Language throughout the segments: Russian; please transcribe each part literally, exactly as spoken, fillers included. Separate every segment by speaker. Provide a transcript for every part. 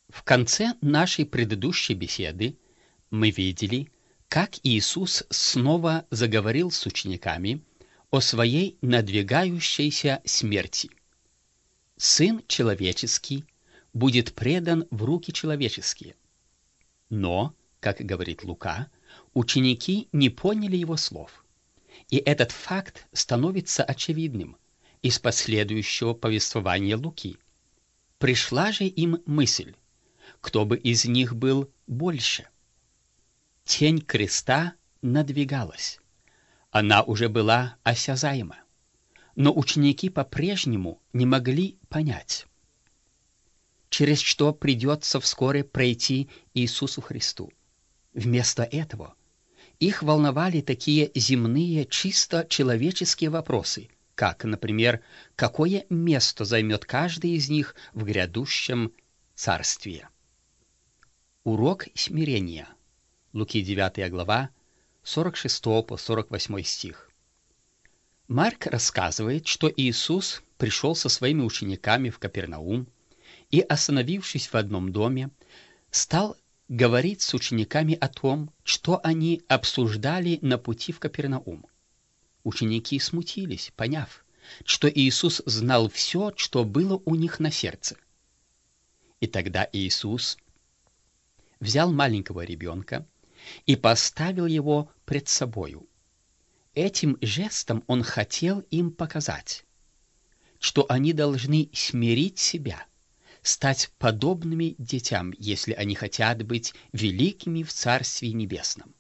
Speaker 1: В конце нашей предыдущей беседы мы видели, как Иисус снова заговорил с учениками о своей надвигающейся смерти. Сын человеческий будет предан в руки человеческие. Но, как говорит Лука, ученики не поняли его слов. И этот факт становится очевидным из последующего повествования Луки. Пришла же им мысль, кто бы из них был больше. Тень креста надвигалась. Она уже была осязаема. Но ученики по-прежнему не могли понять, через что придется вскоре пройти Иисусу Христу. Вместо этого их волновали такие земные, чисто человеческие вопросы, как, например, какое место займет каждый из них в грядущем царстве. Урок смирения. Луки девятая глава, сорок шестой по сорок восьмой стих. Марк рассказывает, что Иисус пришел со своими учениками в Капернаум и, остановившись в одном доме, стал говорить с учениками о том, что они обсуждали на пути в Капернаум. Ученики смутились, поняв, что Иисус знал все, что было у них на сердце. И тогда Иисус взял маленького ребенка и поставил его пред собою. Этим жестом он хотел им показать, что они должны смирить себя, стать подобными детям, если они хотят быть великими в Царстве Небесном.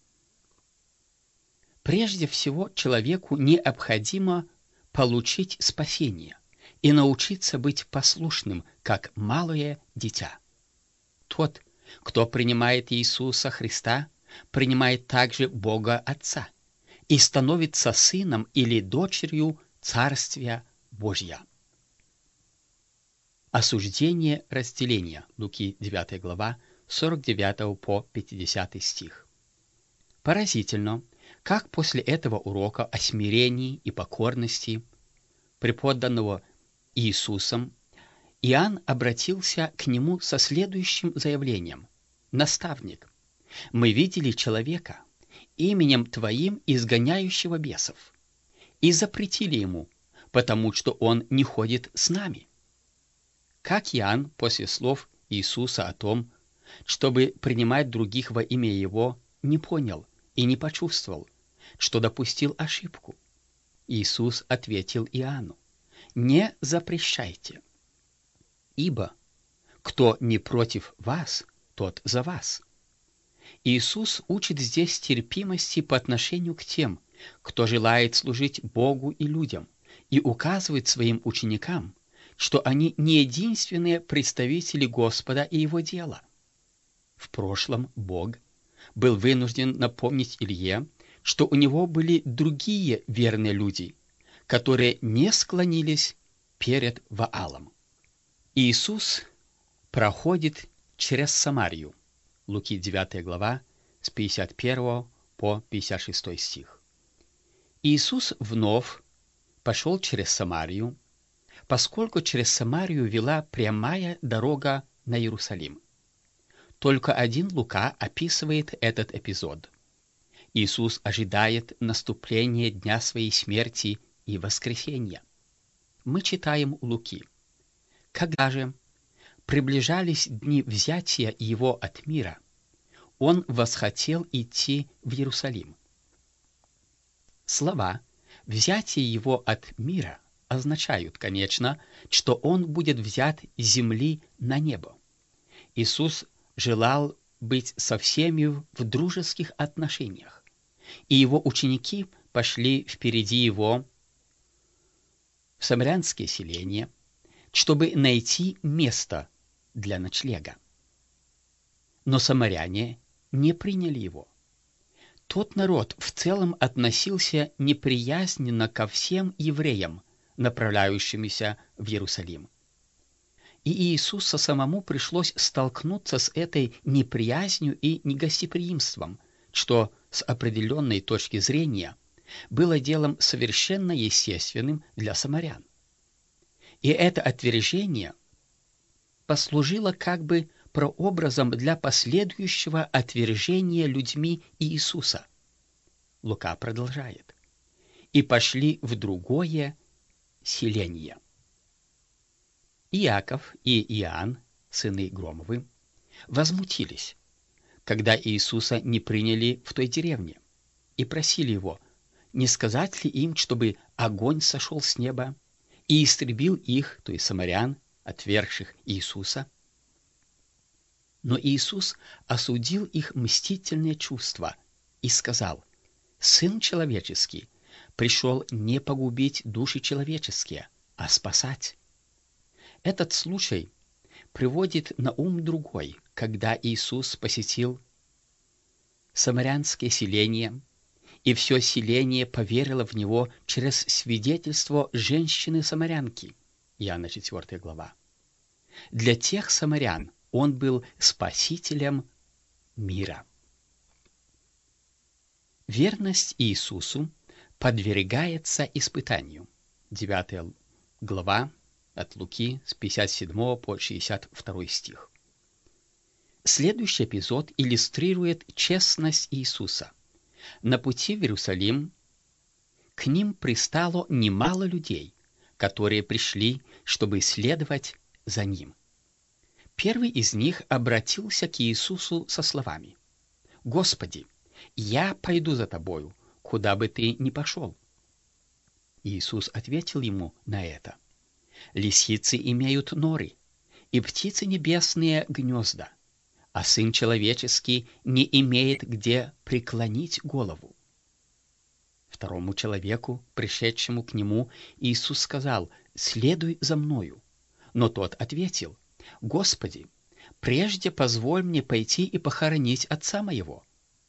Speaker 1: Прежде всего, человеку необходимо получить спасение и научиться быть послушным, как малое дитя. Тот, кто принимает Иисуса Христа, принимает также Бога Отца и становится сыном или дочерью Царствия Божья. Осуждение разделения. Луки девятая глава, сорок девятый по пятидесятый стих. Поразительно, как после этого урока о смирении и покорности, преподанного Иисусом, Иоанн обратился к нему со следующим заявлением: «Наставник, мы видели человека, именем Твоим изгоняющего бесов, и запретили ему, потому что он не ходит с нами». Как Иоанн после слов Иисуса о том, чтобы принимать других во имя Его, не понял и не почувствовал, что допустил ошибку? Иисус ответил Иоанну: «Не запрещайте, ибо кто не против вас, тот за вас». Иисус учит здесь терпимости по отношению к тем, кто желает служить Богу и людям, и указывает своим ученикам, что они не единственные представители Господа и Его дела. В прошлом Бог был вынужден напомнить Илье, что у него были другие верные люди, которые не склонились перед Ваалом. Иисус проходит через Самарию. Луки девятая глава, с пятьдесят первого по пятьдесят шестой стих. Иисус вновь пошел через Самарию, поскольку через Самарию вела прямая дорога на Иерусалим. Только один Лука описывает этот эпизод. Иисус ожидает наступления дня своей смерти и воскресения. Мы читаем у Луки: «Когда же приближались дни взятия его от мира, он восхотел идти в Иерусалим». Слова «взятие его от мира» означают, конечно, что он будет взят с земли на небо. Иисус желал быть со всеми в дружеских отношениях, и его ученики пошли впереди его в самарянские селения, чтобы найти место для ночлега. Но самаряне не приняли его. Тот народ в целом относился неприязненно ко всем евреям, направляющимися в Иерусалим. И Иисусу самому пришлось столкнуться с этой неприязнью и негостеприимством, что с определенной точки зрения было делом совершенно естественным для самарян. И это отвержение послужило как бы прообразом для последующего отвержения людьми Иисуса. Лука продолжает. «И пошли в другое селение». Иаков и Иоанн, сыны Громовы, возмутились, когда Иисуса не приняли в той деревне, и просили его, не сказать ли им, чтобы огонь сошел с неба и истребил их, то есть самарян, отвергших Иисуса. Но Иисус осудил их мстительные чувства и сказал: «Сын человеческий пришел не погубить души человеческие, а спасать». Этот случай приводит на ум другой, когда Иисус посетил самарянское селение, и все селение поверило в Него через свидетельство женщины-самарянки. Иоанна четвёртая глава. Для тех самарян Он был спасителем мира. Верность Иисусу подвергается испытанию. девятая глава от Луки с пятьдесят седьмого по шестьдесят второй стих. Следующий эпизод иллюстрирует честность Иисуса. На пути в Иерусалим к ним пристало немало людей, которые пришли, чтобы следовать за Ним. Первый из них обратился к Иисусу со словами: «Господи, я пойду за Тобою, куда бы Ты ни пошел». Иисус ответил ему на это: «Лисицы имеют норы, и птицы небесные гнезда, а Сын Человеческий не имеет где преклонить голову». Второму человеку, пришедшему к нему, Иисус сказал: «Следуй за мною». Но тот ответил: «Господи, прежде позволь мне пойти и похоронить отца моего».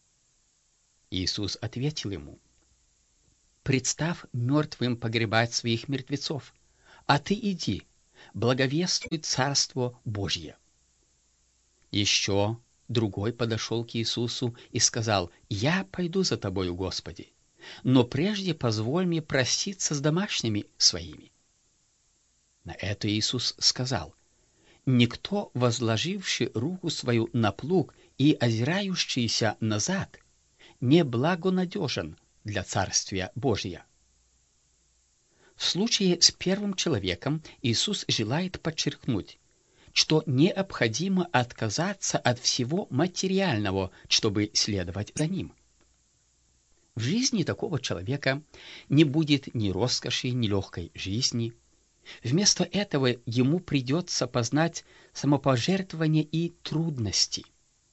Speaker 1: Иисус ответил ему: «Представь мертвым погребать своих мертвецов, а ты иди, благовествуй Царство Божье». Еще другой подошел к Иисусу и сказал: «Я пойду за Тобою, Господи, но прежде позволь мне проститься с домашними своими». На это Иисус сказал: «Никто, возложивший руку свою на плуг и озирающийся назад, не благонадежен для Царствия Божия». В случае с первым человеком Иисус желает подчеркнуть, что необходимо отказаться от всего материального, чтобы следовать за Ним. В жизни такого человека не будет ни роскоши, ни легкой жизни. Вместо этого ему придется познать самопожертвование и трудности.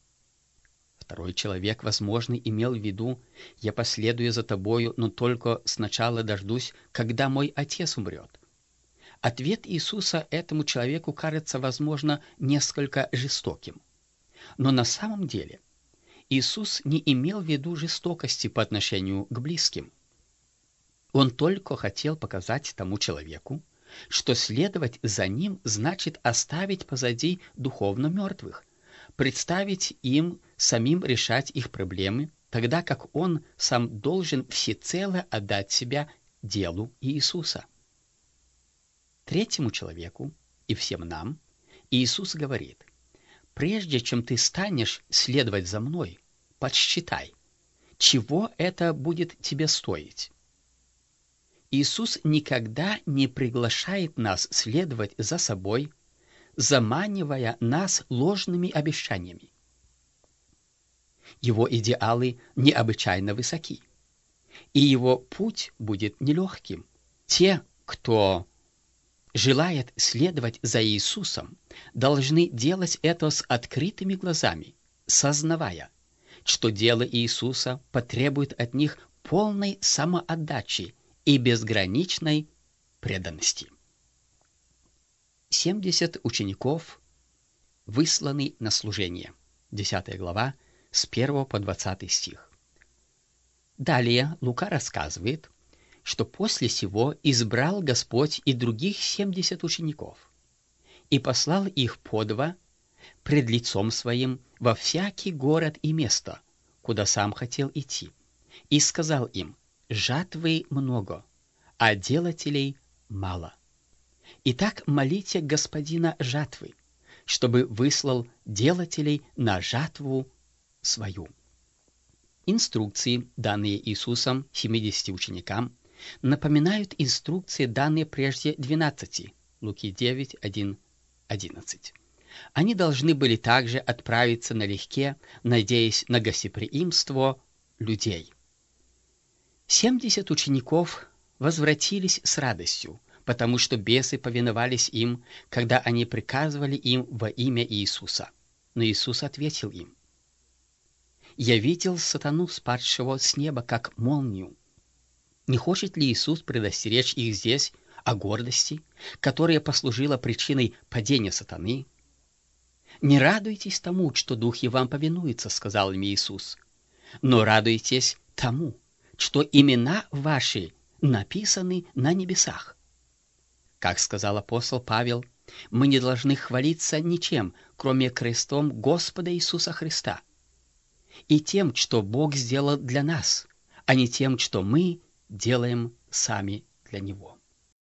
Speaker 1: Второй человек, возможно, имел в виду: «Я последую за тобою, но только сначала дождусь, когда мой отец умрет». Ответ Иисуса этому человеку кажется, возможно, несколько жестоким. Но на самом деле Иисус не имел в виду жестокости по отношению к близким. Он только хотел показать тому человеку, что следовать за ним значит оставить позади духовно мертвых, представить им самим решать их проблемы, тогда как он сам должен всецело отдать себя делу Иисуса. Третьему человеку и всем нам Иисус говорит: «Прежде чем ты станешь следовать за мной, подсчитай, чего это будет тебе стоить». Иисус никогда не приглашает нас следовать за собой, заманивая нас ложными обещаниями. Его идеалы необычайно высоки, и его путь будет нелегким. Те, кто желает следовать за Иисусом, должны делать это с открытыми глазами, сознавая, что дело Иисуса потребует от них полной самоотдачи и безграничной преданности. семьдесят учеников высланы на служение. десятая глава, с первого по двадцатый стих. Далее Лука рассказывает, что после сего избрал Господь и других семьдесят учеников, и послал их по два пред лицом Своим во всякий город и место, куда сам хотел идти, и сказал им: «Жатвы много, а делателей мало. Итак, молите Господина жатвы, чтобы выслал делателей на жатву свою. Инструкции, данные Иисусом семидесяти ученикам, напоминают инструкции, данные прежде двенадцати, Луки девять, один, одиннадцать. Они должны были также отправиться налегке, надеясь на гостеприимство людей. Семьдесят учеников возвратились с радостью, потому что бесы повиновались им, когда они приказывали им во имя Иисуса. Но Иисус ответил им: «Я видел сатану, спадшего с неба, как молнию». Не хочет ли Иисус предостеречь их здесь о гордости, которая послужила причиной падения сатаны? «Не радуйтесь тому, что духи вам повинуются», — сказал им Иисус, «но радуйтесь тому, что имена ваши написаны на небесах». Как сказал апостол Павел, мы не должны хвалиться ничем, кроме крестом Господа Иисуса Христа, и тем, что Бог сделал для нас, а не тем, что мы делаем сами для Него.